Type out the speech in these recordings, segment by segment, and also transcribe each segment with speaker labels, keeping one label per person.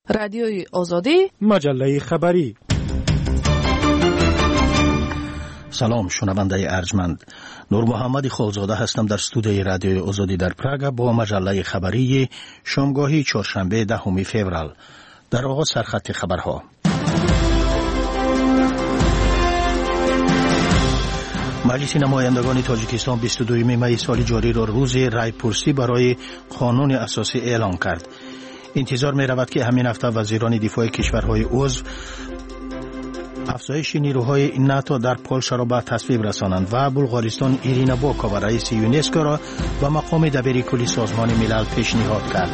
Speaker 1: رادیوی آزادی،
Speaker 2: مجله خبری.
Speaker 3: سلام شنونده ارجمند، نور محمد خالزاده هستم در استودیوی رادیوی آزادی در پراگ با مجله خبری شامگاهی چهارشنبه 10 فوریه. در آغاز سرخط خبرها. مجلس نمایندگان تاجیکستان 22 می سال جاری را روز رایپرسی برای قانون اساسی اعلام کرد. انتظار می رود که همین هفته وزیران دفاع کشورهای عضو افزایش نیروهای ناتو در پولشا را به تصویب رسانند و بلغارستان ایرینا باکووا رئیس یونسکو را به مقام دبیر کلی سازمان ملل پیشنهاد کرد.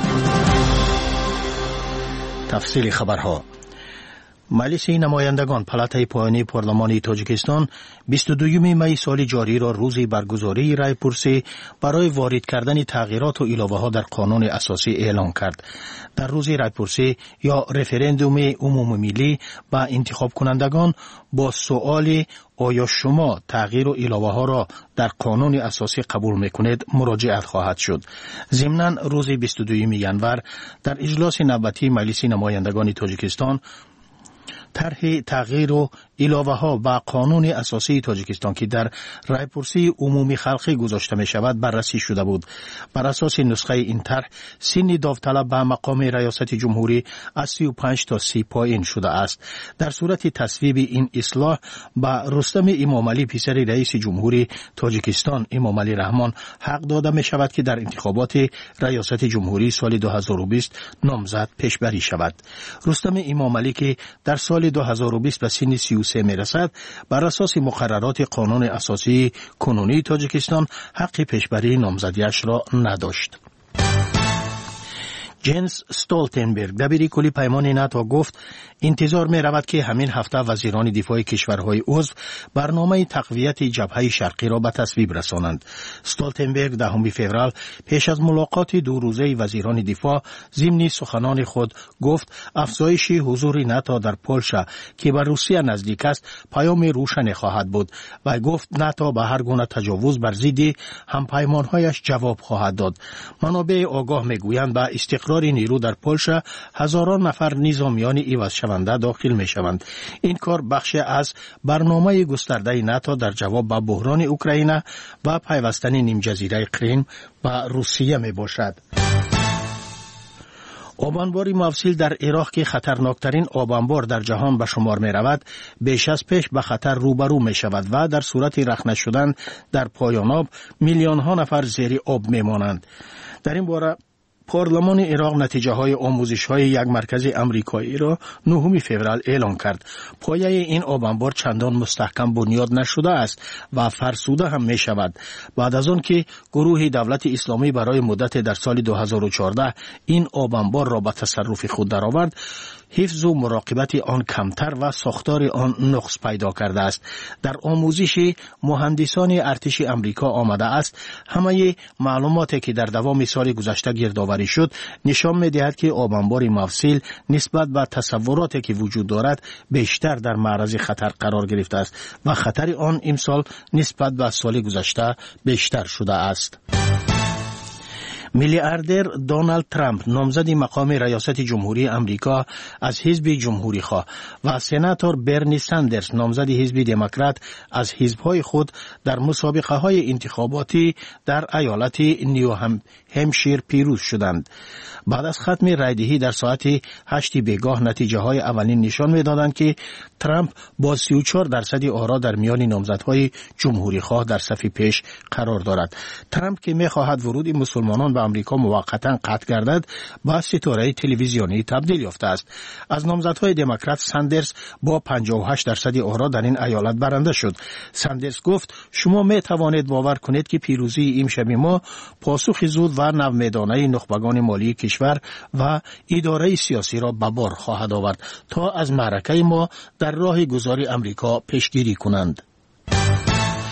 Speaker 3: تفصیل خبرها. مجلس نمایندگان پلاتای پایانی پارلمان تاجیکستان 22 می سال جاری را روز برگزاری رایپرسی برای وارد کردن تغییرات و اضافه ها در قانون اساسی اعلام کرد. در روز رایپرسی یا رفراندوم عمومی ملی با انتخاب کنندگان با سؤال آیا شما تغییر و اضافه ها را در قانون اساسی قبول میکنید مراجعت خواهد شد. ضمناً روز 22 ینور در اجلاس نوبتی مجلس نمایندگان تاجیکستان طرح تغییر و اضافه ها به قانون اساسی تاجیکستان که در رایپرسی عمومی خلقی گذاشته می شود بررسی شده بود. بر اساس نسخه این طرح سن داوطلب به مقام ریاست جمهوری از 35 تا 30 پایین شده است. در صورت تصویب این اصلاح به رستم امامعلی پسر رئیس جمهوری تاجیکستان امامعلی رحمان حق داده می شود که در انتخابات ریاست جمهوری سال 2020 نامزد پیشبری شود. رستم امامعلی که در سال 2020 به سن 33 می رسد، بر اساس مقررات قانون اساسی کنونی تاجیکستان حق پیشبری نامزدیش را نداشت. جنس استولتنبرگ دبیر کلی پیمان ناتو گفت انتظار می رود که همین هفته وزیران دفاع کشورهای عضو برنامه تقویت جبهه شرقی را به تصویب رسانند. استولتنبرگ 10 فوریه پیش از ملاقات 2 روزه وزیران دفاع ضمن سخنان خود گفت افزایش حضور ناتو در پولشا که به روسیه نزدیک است پیام روشن خواهد بود و گفت ناتو به هر گونه تجاوز بر ضد همپیمانهایش جواب خواهد داد. منابع آگاه میگویند به استقرار نیرو در پولشا هزاران نفر نظامیان عوض شونده داخل می شوند. این کار بخشی از برنامه گسترده ناتو در جواب به بحران اوکراین و پیوستن نیم جزیره کریم به روسیه می باشد. آبانباری مفصل در عراق که خطرناکترین آبانبار در جهان به شمار می رود بیش از پیش به خطر روبرو می شود و در صورت رخنه شدن در پایان آب میلیون ها نفر زیر آب می مانند. در این باره پارلمان عراق نتیجه های آموزش های یک مرکز امریکایی را 9 فوریه اعلام کرد. پایه این آبانبار چندان مستحکم بنیاد نشده است و فرسوده هم می شود. بعد از آن که گروه دولت اسلامی برای مدت در سال 2014 این آبانبار را به تصرف خود درآورد، حفظ و مراقبت آن کمتر و ساختار آن نقص پیدا کرده است. در آموزش مهندسان ارتش امریکا آمده است همه معلوماتی که در دوام سال گذشته گردآوری شد نشان می‌دهد که آبانبار مفصل نسبت به تصوراتی که وجود دارد بیشتر در معرض خطر قرار گرفته است و خطر آن امسال نسبت به سال گذشته بیشتر شده است. میلیاردر دونالد ترامپ نامزد مقام ریاست جمهوری امریکا از حزب جمهوری خواه و سناتور برنی ساندرز نامزد حزب دموکرات از حزب‌های خود در مسابقه های انتخاباتی در ایالت نیو همشیر پیروز شدند. بعد از ختم رایدهی در ساعت 8 بیگاه نتیجه های اولین نشان می‌دادند که ترامپ با 34% آرا در میان نامزدهای جمهوری خواه در صف پیش قرار دارد. ترامپ که می‌خواهد ورود مسلمانان به آمریکا موقتا قطع گردد با ستاره تلویزیونی تبدیل یافته است. از نامزدهای دموکرات ساندرز با 58% آرا در این ایالت برنده شد. ساندرز گفت شما می توانید باور کنید که پیروزی امشب ما پاسخ زود و نومیدانه نخبگان مالی کشور و اداره سیاسی را به بار خواهد آورد تا از معرکه ما در راه گذاری امریکا پیشگیری کنند.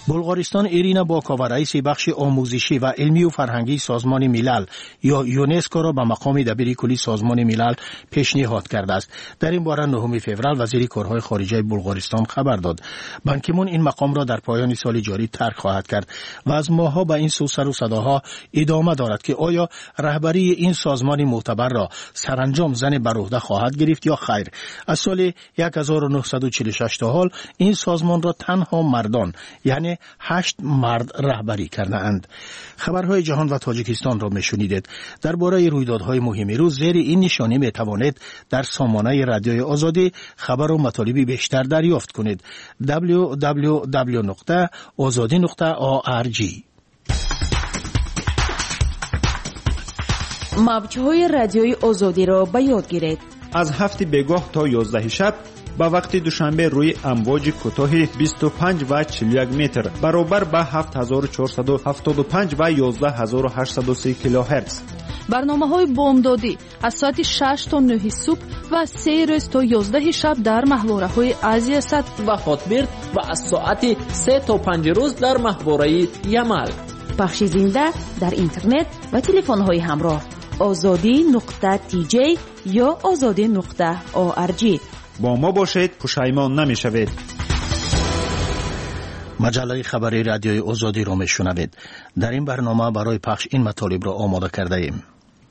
Speaker 3: بلغارستان ایرینا باکاوا رئیس بخش آموزشی و علمی و فرهنگی سازمان ملل یا یونسکو را به مقام دبیر کلی سازمان ملل پیشنهاد کرده است. در این باره 9 فوریه وزیر کارهای خارجه بلغارستان خبر داد. بان کی مون این مقام را در پایان سال جاری ترک خواهد کرد و از ماه‌ها به این سر و صداها ادامه دارد که آیا رهبری این سازمان معتبر را سرانجام زن بر عهده خواهد گرفت یا خیر. از سال 1946 تا حال این سازمان را تنها مردان یعنی 8 مرد رهبری کرده اند. خبرهای جهان و تاجیکستان را میشنیدید. درباره رویدادهای مهم روز زیر این نشانی میتوانید در سامانه رادیوی آزادی خبر و مطالب بیشتر دریافت کنید. www.azadi.org.
Speaker 1: موج‌های رادیوی آزادی را به یاد گیرید.
Speaker 2: از 7 بگاه تا 11 شب با وقت دوشنبه روی امواج کوتاه 25 و 41 متر برابر با 7475 و 11830 کیلوهرتز.
Speaker 4: برنامه‌های بامدادی از ساعت 6 تا 9 صبح و 3 روز تا 11 شب در محوره‌های آسیا صد
Speaker 5: و خاطبرد و از ساعت 3 تا 5 روز در محوره یمل.
Speaker 1: پخش زنده در اینترنت و تلفن‌های همراه azadi.tj یا azadi.org.
Speaker 2: با ما باشید، پشیمان نمی‌شوید.
Speaker 3: مجله خبری رادیوی آزادی را میشنوید. در این برنامه برای پخش این مطالب را آماده کرده ایم.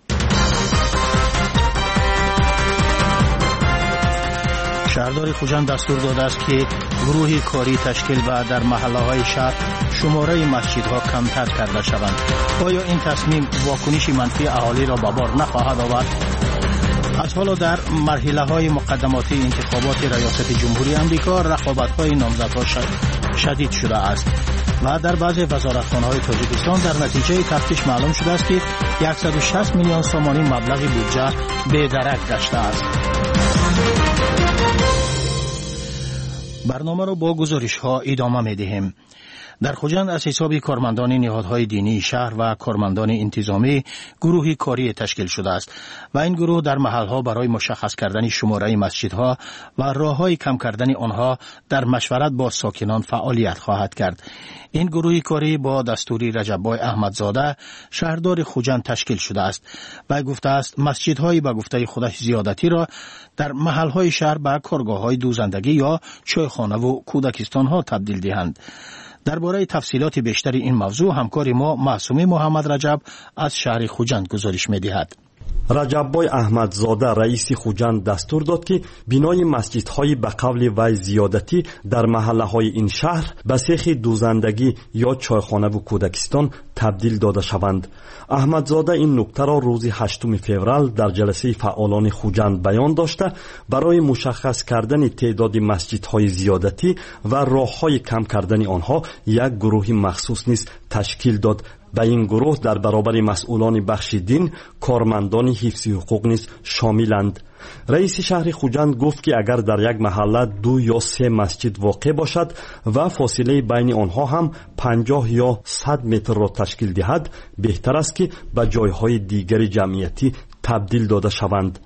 Speaker 3: شهردار خوجند دستور داده است که گروه کاری تشکیل و در محله‌های شهر شماره مسجدها کمتر کرده شوند. آیا این تصمیم واکنش منفی اهالی را به بار نخواهد آورد؟ از حالا در مرحله‌های مقدماتی انتخابات ریاست جمهوری آمریکا رقابت‌های نامزدها شدید شده است و در بعضی وزارتخانه‌های تاجیکستان در نتیجه تفتیش معلوم شده است که 160 میلیون سومانی مبلغ بودجه بی‌درک گشته است. برنامه را با گزارش‌ها ادامه می‌دهیم. در خوجند از حساب کارمندان نهادهای دینی شهر و کارمندان انتظامی گروهی کاری تشکیل شده است و این گروه در محلها برای مشخص کردن شماره مسجدها و راههای کم کردن آنها در مشورت با ساکنان فعالیت خواهد کرد. این گروهی کاری با دستوری رجب‌بای احمدزاده شهردار خوجند تشکیل شده است و گفته است مسجدهای به گفته خودش زیادتی را در محلهای شهر به کارگاه‌های دوزندگی یا چایخانه و کودکستان‌ها تبدیل دهند. درباره تفصیلات بیشتر این موضوع همکار ما معصومی محمد رجب از شهر خوجند گزارش می‌دهد.
Speaker 6: رجب‌بای احمدزاده رئیس خوجند دستور داد که بینای مسجدهای به قول وی زیادتی در محله‌های این شهر به سیخ دوزندگی یا چایخانه و کودکستان تبدیل داده شوند. احمدزاده این نکته را روز 8 فوریه در جلسه فعالان خوجند بیان داشته برای مشخص کردن تعداد مسجدهای زیادتی و راه‌های کم کردن آنها یک گروه مخصوص نیز تشکیل داد. به این گروه در برابر مسئولان بخش دین کارمندان حفظ حقوق نیز شاملند. رئیس شهر خوجند گفت که اگر در یک محله 2 یا 3 مسجد واقع باشد و فاصله بین آنها هم 50 یا 100 متر را تشکیل دهد بهتر است که به جایهای دیگر جمعیتی تبدیل داده شوند.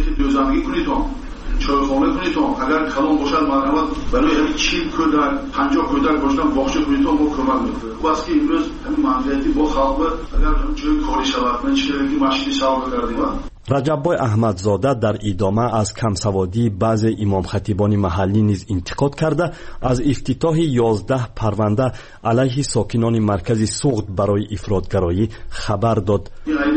Speaker 7: چایخانه کنید اگر کلان باشد مرحمت برای همین 40 کودک 50 کودک باشدن باغچه کنید ما کمک میکنیم. واسه که امروز همین منفعتی با خلق اگر هم جای کاری شود من چه که مشکی سوال کردیم.
Speaker 6: رجب‌بای احمدزاده در ادامه از کمسوادی بعض امام خطیبان محلی نیز انتقاد کرده از افتتاح 11 پرونده علیه ساکنان مرکز سوغد برای افراطگرایی خبر داد.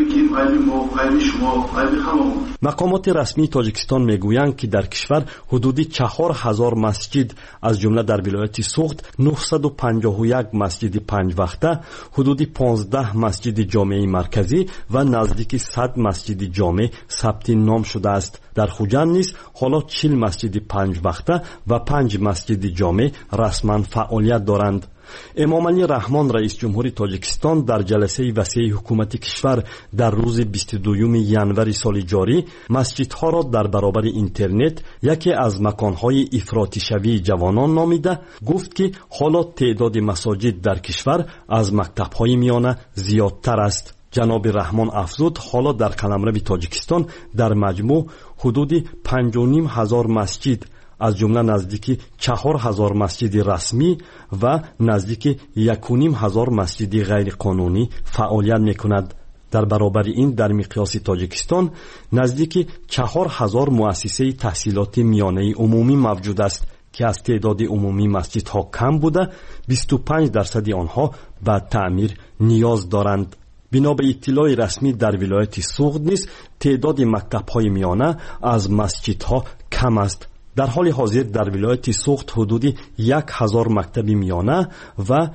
Speaker 6: مقامات رسمی تاجیکستان میگویند که در کشور حدودی 4000 مسجد از جمله در ولایت سوغد 951 مسجد 5 وقته، حدودی 15 مسجد جامع مرکزی و نزدیک 100 مسجد جامع ثبت نام شده است. در خوجند نیز حالا 40 مسجد 5 وقته و 5 مسجد جامع رسما فعالیت دارند. امام علی رحمان رئیس جمهوری تاجیکستان در جلسه وسیع حکومت کشور در روز 22 ژانویه سال جاری مسجدها را در برابر اینترنت یکی از مکانهای افراطی شوی جوانان نامیده گفت که حالا تعداد مساجد در کشور از مکتب‌های میانه زیادتر است. جناب رحمان افزود حالا در قلمرو تاجیکستان در مجموع حدود 5,500 مسجد از جمله نزدیک 4000 مسجد رسمی و نزدیک 1500 مسجد غیر قانونی فعالیت میکند. در برابر این در مقیاس تاجیکستان نزدیک 4000 مؤسسه تحصیلات میانه عمومی موجود است که از تعداد عمومی مسجدها کم بوده 25% آنها به تعمیر نیاز دارند. بنا به اطلاع رسمی در ولایت سوغد نیز تعداد مکتب‌های میانه از مسجدها کم است. در حال حاضر در ولایت سوغد حدود 1000 مکتب میانه و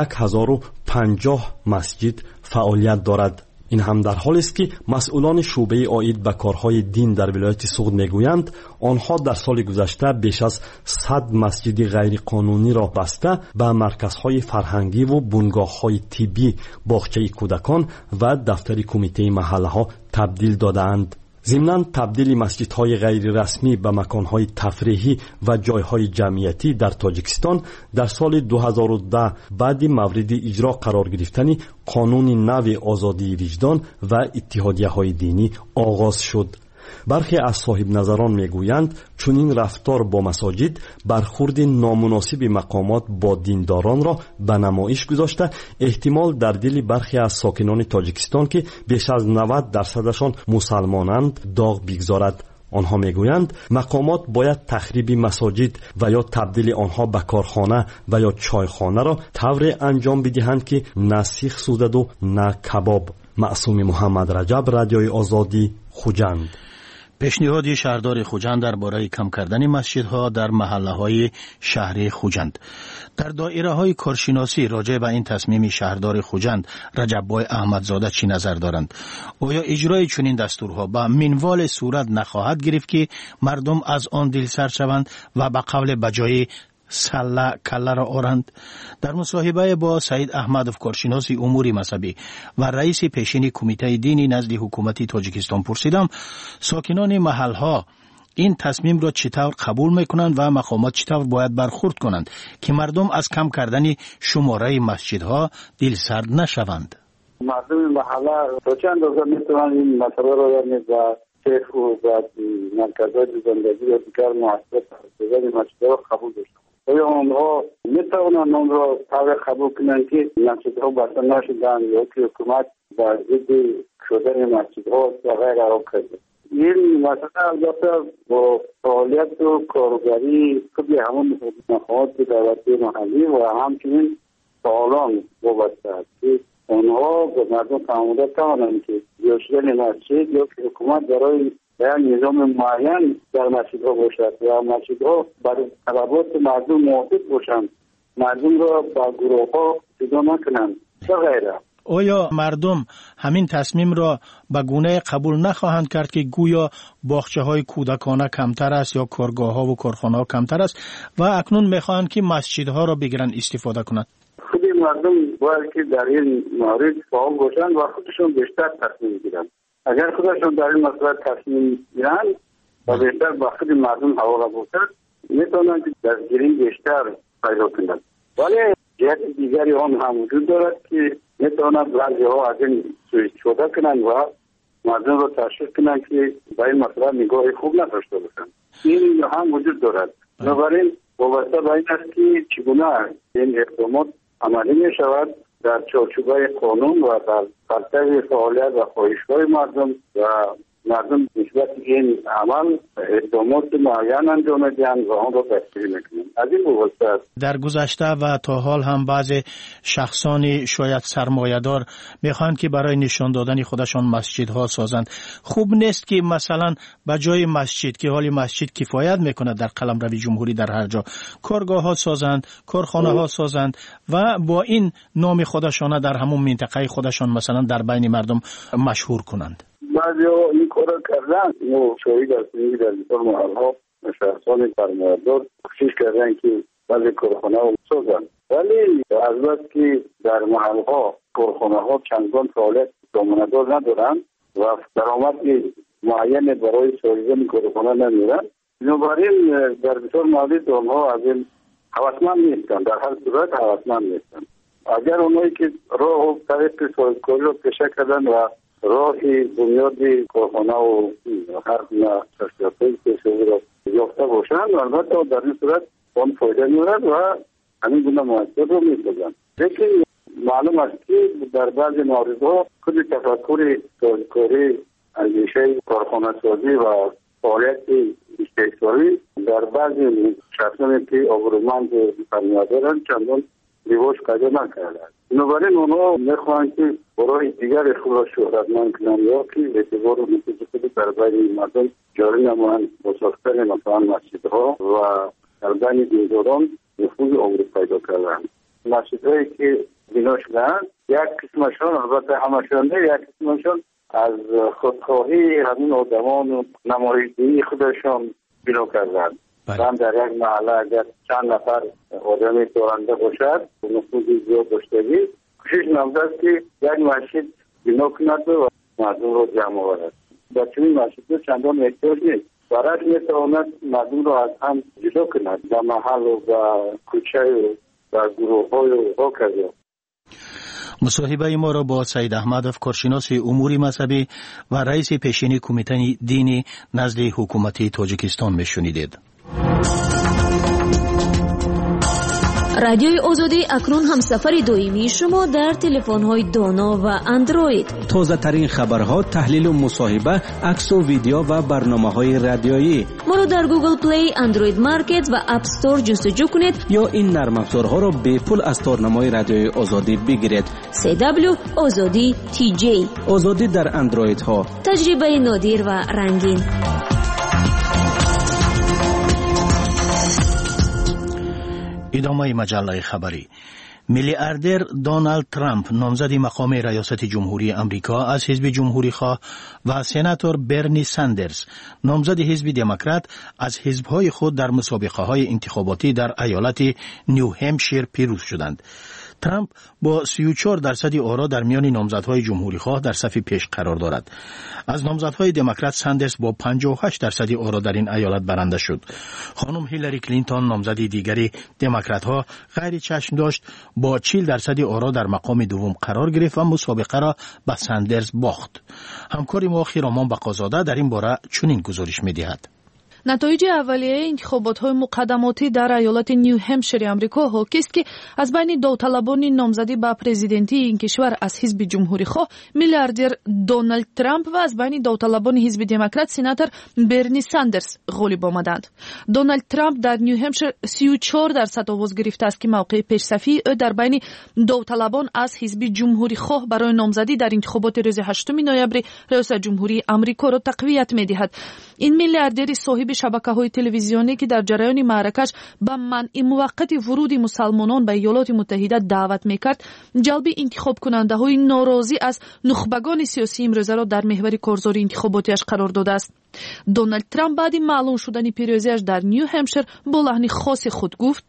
Speaker 6: 1050 مسجد فعالیت دارد. این هم در حالی است که مسئولان شعبه عاید به کارهای دین در ولایت سوغد میگویند آنها در سال گذشته بیش از 100 مسجد غیر قانونی را بسته به مرکزهای فرهنگی و بنگاه‌های طبی، باغچه کودکان و دفتر کمیته محله ها تبدیل دادند. ضمناً تبدیل مسجدهای غیر رسمی به مکانهای تفریحی و جایهای جمعیتی در تاجیکستان در سال 2010 بعد مورد اجرا قرار گرفتن قانون نو آزادی وجدان و اتحادیه‌های دینی آغاز شد. برخی از صاحب نظران میگویند چنین رفتار با مساجد برخورد نامناسب مقامات با دینداران را به نمایش گذاشته احتمال در دل برخی از ساکنان تاجیکستان که بیش از 90% مسلمانند داغ بگذارد. آنها میگویند مقامات باید تخریب مساجد و یا تبدیل آنها به کارخانه و یا چایخانه را طور انجام بدهند که نه سیخ سوزد و نه کباب. معصوم محمد رجب، رادیوی آزادی، خوجند.
Speaker 3: پیشنهاد شهردار خوجند درباره کم کردن مسجدها در محله‌های شهری خوجند. در دایره‌های کارشناسی راجع به این تصمیم شهردار خوجند رجب‌بای احمدزاده چی نظر دارند؟ آیا اجرای چنین دستورها به منوال صورت نخواهد گرفت که مردم از آن دلسر شوند و به قول بجای سله کله را آرند؟ در مصاحبه با سعید احمدوف کارشناس امور مذهبی و رئیس پیشین کمیته دینی نزد حکومت تاجیکستان پرسیدم ساکنان محل ها این تصمیم را چطور قبول میکنند و مقامات چطور باید برخورد کنند که مردم از کم کردن شماره مسجدها دلسرد نشوند؟
Speaker 8: مردم محله تا چند اندازه میتونن این مسئله را یعنی با شیخ و با مرکزات زندگی و دیگر مؤسسات مسجدها را قبول داشتن. آیا آنها میتوانند آن را طور قبول کنند که مسجدها بسته نشدند یا که حکومت با ضد شدن مسجدها و غیر قرار کرده؟ این مسئله البته با فعالیت و کارگری خود همون مقامات دولتی محلی و همچنین فعالان وابسته است که آنها به مردم تعامل توانند که یا شدن مسجد یا که حکومت برای نظام معین در مسجدها باشد و مسجدها برای طلبات مردم موافق باشند، مردم را با گروه ها جدا نکنند و غیره.
Speaker 3: آیا مردم همین تصمیم را به گونه قبول نخواهند کرد که گویا باغچه های کودکانه کمتر است یا کارگاه ها و کارخانه ها کمتر است و اکنون میخواهند که مسجدها را بگیرن استفاده کنند؟
Speaker 8: خود مردم باید که در این مورد فعال باشند و خودشون بیشتر تصمیم بگیرند. اگر خودشون در این مسئله تصمیم گیرند و بیشتر با خود مردم حواله باشند میتونند دستگیری بیشتر پیدا کنند. ولی جهت دیگری هم وجود دارد که میتونند بعضی ها از این سوء استفاده کنند و مردم را تشویق کنند که به این مسئله نگاه خوب نداشته باشند. این هم وجود دارد. بنابراین وابسته به این است که چگونه این اقدامات عملی می شود در چارچوبه قانون و در پرتو فعالیت و خواهش‌های مردم و مردم نسبت این عمل اقدامات معین انجام دهند و آن را دستگیری میکنند. از این وابسته است.
Speaker 3: در گذشته و تا حال هم بعضی شخصان شاید سرمایه‌دار میخواهند که برای نشان دادن خودشان مسجدها سازند. خوب نیست که مثلا به جای مسجد که حالی مسجد کفایت میکنه در قلمرو جمهوری در هر جا کارگاه ها سازند، کارخانه ها سازند و با این نام خودشان در همون منطقه خودشان مثلا در بین مردم مشهور کنند.
Speaker 8: بعضی ها این کار کردن. ما شاهد هستیم در بسیار محلها شخصان سرمایه‌دار کوشش کردن که بعضی کارخانه ها سازند، ولی از بس که در محلها کارخانه ها چندان فعالیت دامنه‌دار ندارند و درآمد معین برای سازیدن کارخانه نمیرند، بنابراین در بسیار موارد آنها از این هوسمند نیستند. در هر صورت هوسمند نیستند. اگر اونایی که راه و طریق سازکاری را پیشه کردن و راهی بنیاد کارخانه و هر گونه شخصیت‌های سیاسی را یافته باشند البته در این صورت آن فایده می‌آورد و همین گونه موثر رو می‌سازند. لیکن معلوم است که در بعضی موردها خود تفکر سازگاری اندیشه کارخانه سازی و فعالیت استثماری در بعضی شخصانی که آبرومند فرمیان دارند چندان رواج پیدا نکردند. بنابراین اونها میخواهند که برای دیگر خود را شهرتمند کنند یا که اعتبار و نفوذ خود در بین مردم جاری نمایند با ساختن مثلا مسجدها و در بین دینداران نفوذ عمری پیدا کردند. مسجدهایی که بنا شدند یک قسمشان البته همشان نه یک قسمشان از خودخواهی همین آدمان و نمایندگی خودشان بنا کردند. هم در یک محله اگر چند نفر آدمی دارنده باشد و نفوذی زیاد داشتگی کوشش نموده است که یک مسجد بنا کند و مردم را جمع آورد. در چنین مسجدها چندان احتیاج نیست. برایش میتواند مردم را از هم جدا کند در محل و در کوچه و در گروه‌های و هکذا.
Speaker 3: مصاحبه ما را با سید احمدов کارشناس امور مذهبی و رئیس پیشین کمیته دینی نزد حکومت تاجیکستان میشنیدید.
Speaker 9: رادیوی آزادی اکنون همسفر دائمی شما در تلفن‌های دانا و اندروید.
Speaker 10: تازه ترین خبرها، تحلیل و مصاحبه، عکس و ویدیو و برنامه‌های رادیویی.
Speaker 9: ما رو در گوگل پلی، اندروید مارکت و اپ استور جستجو کنید
Speaker 10: یا این نرم افزارها را به پول از تارنمای رادیوی آزادی بگیرید.
Speaker 9: CW آزادی TJ.
Speaker 10: آزادی در اندروید ها.
Speaker 9: تجربه نادر و رنگین.
Speaker 3: ادامه مجله خبری. میلیاردر دونالد ترامپ نامزد مقام ریاست جمهوری امریکا از حزب جمهوری خواه و سناتور برنی ساندرز نامزد حزب دموکرات از حزب‌های خود در مسابقه‌های انتخاباتی در ایالت نیو همشیر پیروز شدند. ترامپ با 34% آرا در میان نامزدهای جمهوری خواه در صف پیش قرار دارد. از نامزدهای دموکرات ساندرز با 58% آرا در این ایالت برنده شد. خانم هیلاری کلینتون نامزد دیگری دموکرات ها غیر چشم داشت، با 40% آرا در مقام دوم قرار گرفت و مسابقه را به ساندرز باخت. همکار ما خیرامان بقازاده در این باره چنین گزارش می‌دهد.
Speaker 4: نتایج اولیه انتخابات‌های مقدماتی در ایالت نیو همشیر آمریکا حاکی است که از بین داوطلبان نامزدی به پرزیدنتی این کشور از حزب جمهوری خواه میلیاردر دونالد ترامپ و از بین داوطلبان حزب دموکرات سناتور برنی ساندرز غالب آمدند. دونالد ترامپ در نیو همشیر 34% آواز گرفته است که موقع پیش‌صفی او در بین داوطلبان از حزب جمهوری خواه برای نامزدی در انتخابات روز 8 نوامبر ریاست جمهوری آمریکا را تقویت می‌دهد. این میلیاردر صاحب شبکه‌های تلویزیونی که در جریان معرکش به منع موقت ورود مسلمانان به ایالات متحده دعوت می‌کرد، جلب انتخاب کننده‌های ناراضی از نخبگان سیاسی امروزه را در محور کارزار انتخاباتیش قرار داده است. دونالد ترامپ بعد معلوم شدن پیروزیش در نیو همشیر با لحن خاص خود گفت: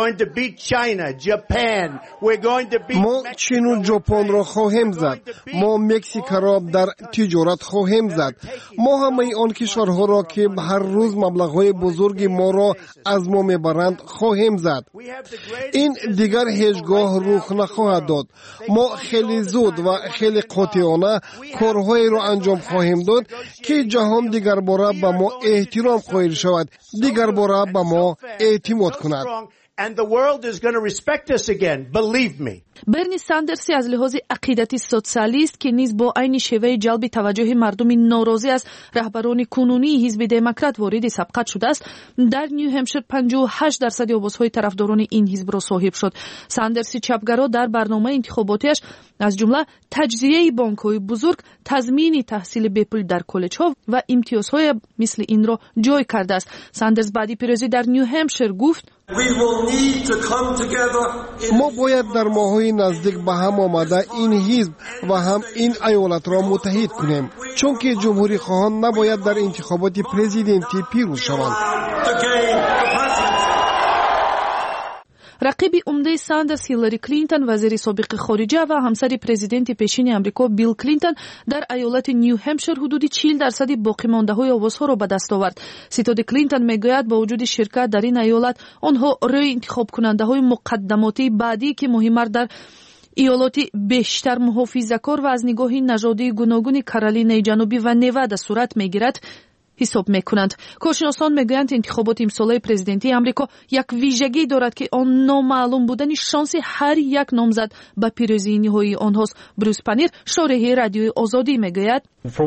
Speaker 11: ما چین و ژاپن را خواهیم زد. ما مکزیک را در تجارت خواهیم زد. ما همه آن کشورها را که هر روز مبلغ‌های بزرگی ما را از ما میبرند خواهیم زد. این دیگر هیچگاه رخ نخواهد داد. ما خیلی زود و خیلی قاطعانه کارهایی را انجام خواهیم داد که جهان دیگر باره به ما احترام قائل شود، دیگر باره به ما اعتماد کند.
Speaker 12: And the world is going to respect us again, believe me.
Speaker 4: برنی ساندرز از لحاظ عقیدتی سوسیالیست که نیز با عین شیوه جلب توجه مردم ناراضی از رهبران کنونی حزب دموکرات وارد سبقت شده است، در نیو همشیر 58% آوازهای طرفداران این حزب را صاحب شد. ساندرز چپگرا در برنامه انتخاباتیش از جمله تجزیه بانک‌های بزرگ، تضمین تحصیل به‌پول در کالج‌ها و امتیازهای مثل این را جای کرده است. ساندرز بعد پیروزی در نیو همشیر گفت:
Speaker 11: ما باید در ماه‌های نزدیک به هم آمده این حزب و هم این ایالت را متحد کنیم، چون که جمهوری خواهان نباید در انتخابات پرزیدنتی پیروز شوند.
Speaker 4: رقیب عمده ساندرز هیلاری کلینتون وزیر سابق خارجه و همسر پرزیدنت پیشین آمریکا بیل کلینتون در ایالت نیو همشیر حدود 40% باقی مانده های آوازها را به دست آورد. ستاد کلینتون میگوید با وجود شرکت در این ایالت آنها روی انتخاب کننده های مقدماتی بعدی که مهمتر در ایالات بیشتر محافظه‌کار و از نگاه نژادی گوناگون کارولینای جنوبی و نوادا صورت میگیرد حساب میکنند. کارشناسان میگویند انتخابات امساله پرزیدنتی آمریکا یک ویژگی دارد که آن نامعلوم بودن شانس هر یک نامزد به پیروزی نهایی آنهاست. بروس پنیر شارح رادیوی آزادی میگوید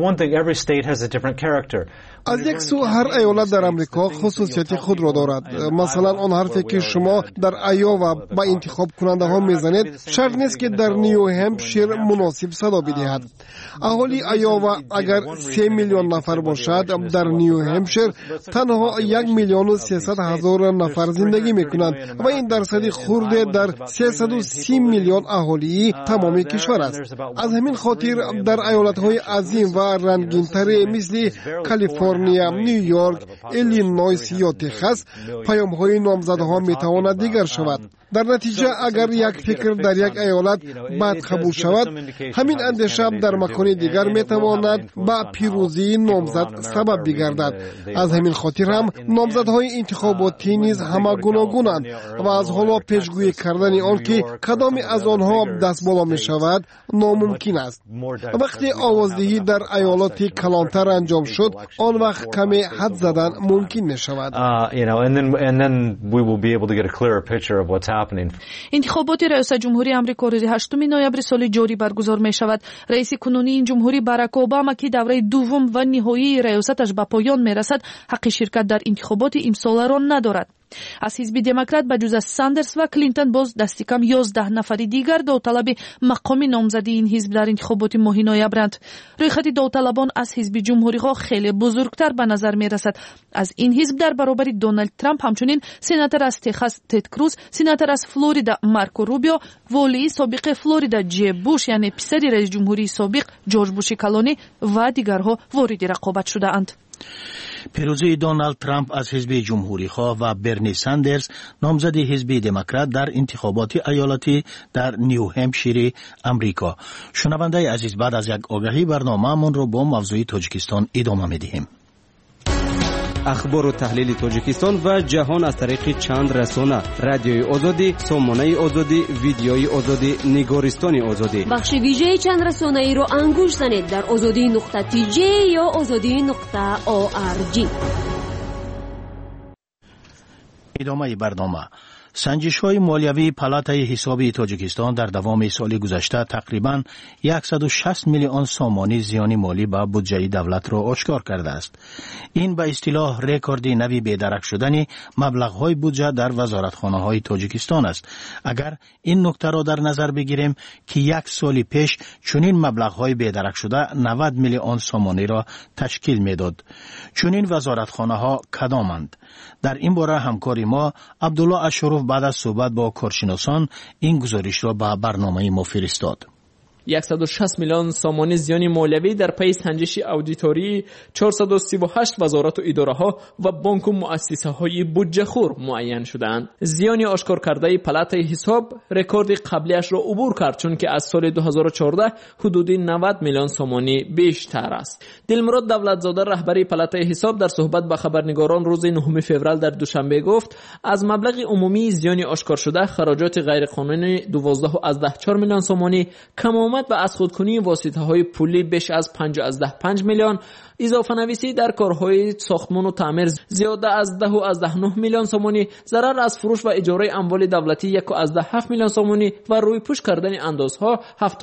Speaker 11: از یک سو هر ایالت در امریکا خصوصیت خود را دارد. مثلا آن حرفی که شما در ایووا با انتخاب کننده ها میزنید شرط نیست که در نیو همپشیر مناسب صدا بدهد. اهالی ایووا اگر 3 میلیون نفر باشد، در نیو همپشیر تنها 1,300,000 نفر زندگی میکنند و این درصد خورده در 330 میلیون اهالی تمام کشور است. از همین خاطر در ایالت های عظیم و رنگین‌تر مثل کالیفرنیا، نیویورک، ایلینویس یا تگزاس پیام های نامزدها میتواند دیگر شود. در نتیجه اگر یک فکر در یک ایالت بد قبول شود، همین اندیشه در مکان دیگر میتواند با پیروزی نامزد سبب بگردد. از همین خاطر هم نامزدهای انتخاباتی نیز همه گوناگونند و از حالا پیشگویی کردن آن که کدام از آنها دست بالا می شود ناممکن است. وقتی آوازدهی در ایالات کلانتر انجام شد، آن وقت کمی حد زدن ممکن می شود.
Speaker 4: انتخابات ریاست جمهوری آمریکا روز 8 نوامبر سال جاری برگزار می شود. رئیس کنونی این جمهوری باراک اوباما که دوره دوم و نهایی ریاستش به پایان می رسد، حق شرکت در انتخابات امسال را ندارد. از حزب دموکرات به جز از ساندرز و کلینتون باز دستی کم 11 نفر دیگر داوطلب مقام نامزدی این حزب در انتخابات ماه نوامبرند. رویخط داوطلبان از حزب جمهوری ها خیلی بزرگتر به نظر می رسد. از این حزب در برابر دونالد ترامپ همچنین سناتور از تگزاس تد کروز، سناتور از فلوریدا مارکو روبیو، والی سابق فلوریدا جیب بوش یعنی پسر رئیس جمهوری سابق جورج بوش کلونی و دیگرها وارد رقابت شده اند.
Speaker 3: پیروزی دونالد ترامپ از حزب جمهوری خواه و برنی ساندرز نامزد حزب دموکرات در انتخابات ایالتی در نیو همپشیر امریکا. شنونده عزیز، بعد از یک آگهی برنامه‌مون رو با موضوع تاجیکستان ادامه میدهیم.
Speaker 10: اخبار و تحلیل تاجیکستان و جهان از طریق چند رسانه: رادیوی آزادی، سامانه آزادی، ویدیوی آزادی، نگارستان آزادی.
Speaker 9: بخش ویژه چند رسانه ای رو انگوش زنید در azadi.tj یا azadi.org.
Speaker 3: ادامه برنامه. سنجش‌های مالیوی پالاتای حسابی تاجیکستان در دوام سال گذشته تقریباً 160 میلیون سامانی زیان مالی به بودجه دولت را آشکار کرده است. این به اصطلاح رکورد نوی بی‌درک شدن مبلغ‌های بودجه در وزارتخانه‌های تاجیکستان است. اگر این نکته را در نظر بگیریم که یک سال پیش چنین مبلغ‌های بی‌درک شده 90 میلیون سامانی را تشکیل می‌داد. چنین وزارتخانه‌ها کدامند؟ در این باره همکار ما عبدالله اشرف بعد از صحبت با کارشناسان این گزارش را به برنامه ما فرستاد.
Speaker 5: 160 میلیون سامانی زیان مالیوی در پی سنجش اودیتوری 438 وزارت و اداره ها و بانک و مؤسسه های بودجه خور معین شدند. زیان آشکار کرده پالاتای حساب رکورد قبلیش را عبور کرد، چون که از سال 2014 حدود 90 میلیون سامانی بیشتر است. دلمراد دولتزاده رهبر پالاتای حساب در صحبت با خبرنگاران روز 9 فوریه در دوشنبه گفت از مبلغ عمومی زیان آشکار شده خراجات غیرقانونی 12.4 میلیون سامانی، کم و از خودکنی واسطه های پولی بیش از 5.5 میلیون، اضافه نویسی در کارهای ساختمان و تعمیر زیاده از 10.9 میلیون سامانی، ضرر از فروش و اجاره اموال دولتی 1.7 میلیون سامانی و روی پوش کردن اندازها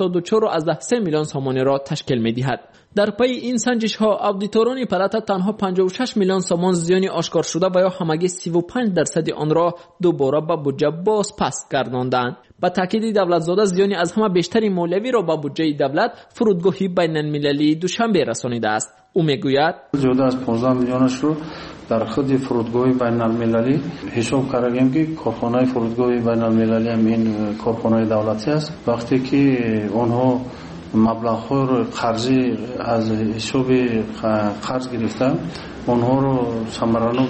Speaker 5: 74.3 میلیون سامانی را تشکیل می‌دهد. در پی این سنجش ها اودیتوران پالاتا تنها 56 میلیون سامان زیانی آشکار شده و یا همگی 35% آن را دوباره به بودجه باز پس گرداندند. با تاکید دولتزاده زیانی از همه بیشتری مالیوی را به بودجه دولت فرودگاهی بین المللی دوشنبه رسانیده است. او میگوید
Speaker 13: زیاده از 15 میلیونش رو در خود فرودگاه بین المللی حساب کردیم که کارخانه فرودگاه بین المللی هم این کارخانه دولتی است. وقتی که آنها مبلغ‌ها رو قرضی از حساب قرض گرفتن، آنها رو ثمرانه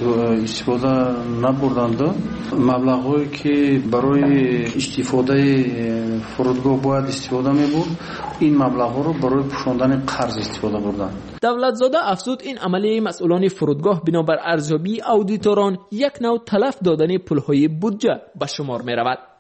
Speaker 13: استفاده نبردند. مبلغ‌هایی که برای استفاده فرودگاه باید استفاده می‌برد، این مبلغ‌ها رو برای پوشاندن قرض استفاده بردند.
Speaker 5: دولتزاده افزود این عملیه مسئولان فرودگاه بنابر ارزیابی اودیتوران یک نوع تلف دادن پول‌های بودجه به شمار می‌رود.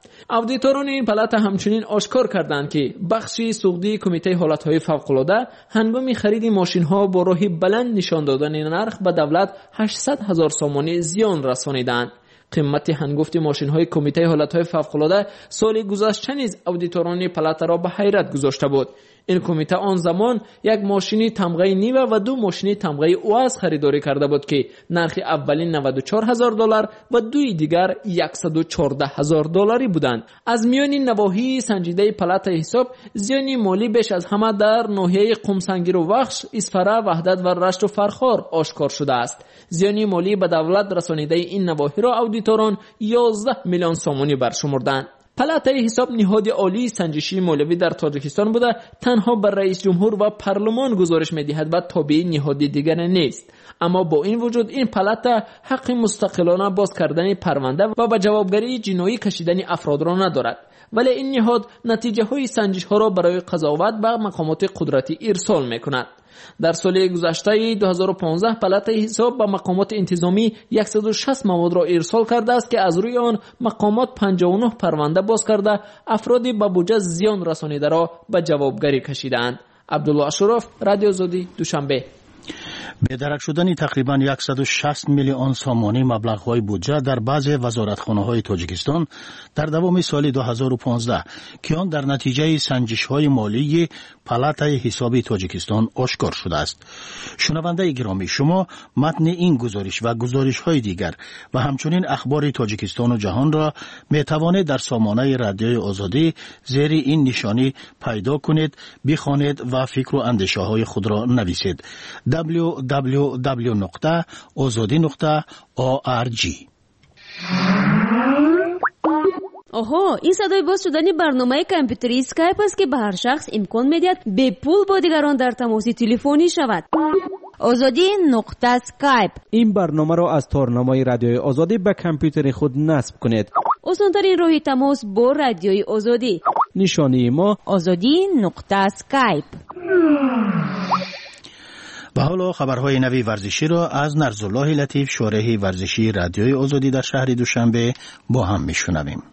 Speaker 5: اودیتوران این پلات همچنین آشکار کردند که بخشی سوغدی کمیته حالتهای فوق‌العاده هنگام خرید ماشین‌ها با راه بلند نشان دادن نرخ به دولت 800,000 سومانی زیان رسانیدند. قیمت هنگفت ماشین‌های کمیته حالتهای فوق‌العاده سال گذشته نیز اودیتوران پلات را به حیرت گذاشته بود. این کمیته آن زمان یک ماشین تمغه نیو و 2 ماشین تمغه اوز خریداری کرده بود که نرخ اولین $94,000 و دوی دیگر $114,000 بودند. از میان نواحی سنجیده پلات حساب زیان مالی بیش از همه در ناحیه قمسنگیر و وخش، اسفره، وحدت و رشت و فرخار آشکار شده است. زیان مالی به دولت رسانیده این نواحی را اودیتوران 11 میلیون سومانی برشمردند. پلات حساب نهاد عالی سنجشی مولوی در تاجیکستان بوده، تنها بر رئیس جمهور و پارلمان گزارش می‌دهد و تابع نهاد دیگر نیست. اما با این وجود این پلات حق مستقلانه باز کردن پرونده و به جوابگری جنایی کشیدن افراد را ندارد، ولی این نهاد نتیجه های سنجش ها را برای قضاوت به مقامات قدرتی ارسال می‌کند. در سال گذشته 2015 پلات حساب به مقامات انتظامی 160 مواد را ارسال کرده است که از روی آن مقامات 59 پرونده باز کرده افرادی به بودجه زیان رسانیده را به جوابگری کشیدند. عبدالله اشرف، رادیو آزادی، دوشنبه.
Speaker 3: بی‌درک شدن تقریباً 160 میلیون سومانی مبلغ‌های بودجه در بعضی وزارتخانه‌های تاجیکستان در دوام سال 2015 که آن در نتیجه سنجش‌های مالی پلات حساب تاجیکستان آشکار شده است. شنونده گرامی، شما متن این گزارش و گزارش‌های دیگر و همچنین اخبار تاجیکستان و جهان را می‌توانید در سامانه رادیوی آزادی زیر این نشانی پیدا کنید، بخوانید و فکر و اندیشه‌های خود را نویسید. www.azadi.org.
Speaker 9: آها، این صدای باز شدن برنامه کامپیوتری اسکایپ است که به هر شخص امکان می‌دهد به پول با دیگران در تماس تلفنی شود. azadi.skype.
Speaker 10: این برنامه را از تارنمای رادیوی آزادی به کامپیوتر خود نصب کنید.
Speaker 9: آسان‌ترین راه تماس با رادیوی آزادی.
Speaker 10: نشانی ما
Speaker 9: azadi.skype.
Speaker 3: و حالا خبرهای نوی ورزشی را از نرزالله لطیف، شارح ورزشی رادیوی آزادی در شهر دوشنبه با هم میشنویم.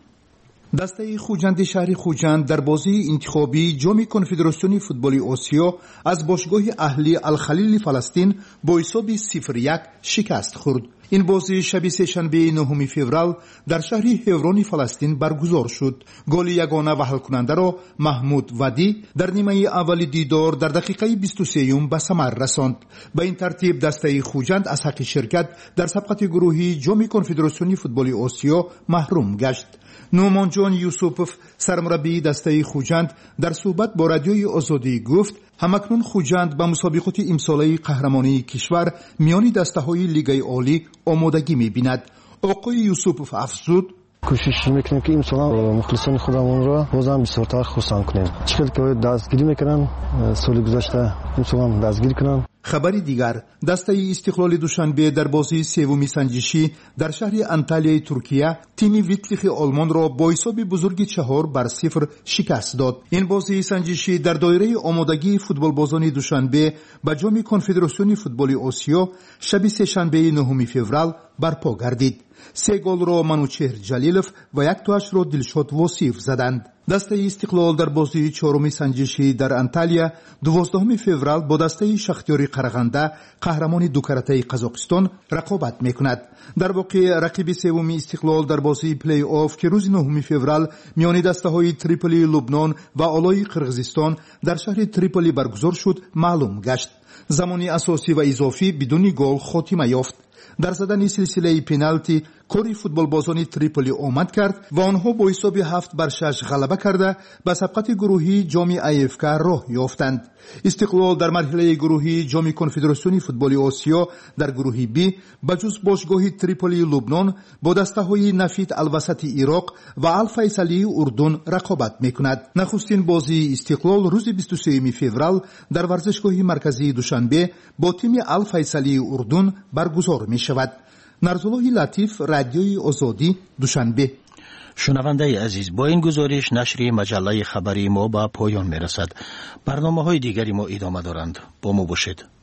Speaker 14: دسته خوجند شهر خوجند در بازی انتخابی جام کنفدراسیون فوتبال آسیا از باشگاه اهلی الخلیل فلسطین با حساب 0-1 شکست خورد. این بازی شب سه‌شنبه 9 فوریه در شهر هورون فلسطین برگزار شد. گل یگانه و حل کننده را محمود ودی در نیمه اول دیدار در دقیقه 23 به ثمر رساند. به این ترتیب دسته خوجند از حق شرکت در سبقت گروهی جام کنفدراسیون فوتبال آسیا محروم گشت. نومان جان یوسوپوف، سرمربی دسته خوجند، در صحبت با رادیوی آزادی گفت همکنون خوجند به مسابقات امساله قهرمانی کشور میان دسته‌های لیگ عالی آمادگی می‌بیند. آقای یوسوپوف افزود:
Speaker 15: کوشش میکنیم که امسال مخلصان خودمون را بازم بسیارتر خرسند کنیم. چقدر که دستگیری میکنن سال گذشته امسال هم دستگیری کنن.
Speaker 14: خبری دیگر، دسته استقلال دوشنبه در بازی سومی سنجشی در شهر انتالیای ترکیه تیم ویتلیخ آلمان را با حساب بزرگ 4-0 شکست داد. این بازی سنجشی در دایره آمادگی فوتبال بازان دوشنبه به جام کنفدراسیون فوتبال آسیا شب سه‌شنبه 9 فوریه برپا گردید. 3 گل را منوچهر جلیلوف و 1 تاش را دلشاد وصیف زدند. دسته استقلال در بازی 4 سنجشی در انتالیا 12 فوریه با دسته شختیار قرغنده قهرمان دو کرته قزاقستان رقابت میکند. در واقع رقیب سوم استقلال در بازی پلی آف که روز 9 فوریه میان دسته های تریپولی لبنان و آلای قرقیزستان در شهر تریپولی برگزار شد معلوم گشت. زمانی اساسی و اضافی بدون گل خاتمه یافت. در زدن سلسله پنالتی کاری فوتبال بازان تریپولی آمد کرد و آنها با حساب 7-6 غلبه کرده به سبقت گروهی جام IFK راه یافتند. استقلال در مرحله گروهی جام کنفدراسیون فوتبال آسیا در گروه B بجز باشگاه تریپولی لبنان با دسته‌های نفیت الوسط عراق و الفیصلی اردن رقابت میکند. نخستین بازی استقلال روز 23 فوریه در ورزشگاه مرکزی دوشنبه با تیم الفیصلی اردن برگزار می شود. نرزالله لطیف، رادیوی آزادی، دوشنبه.
Speaker 3: شنونده عزیز، با این گزارش نشر مجله خبری ما به پایان می رسد. برنامه های دیگری ما ادامه دارند. با ما باشید.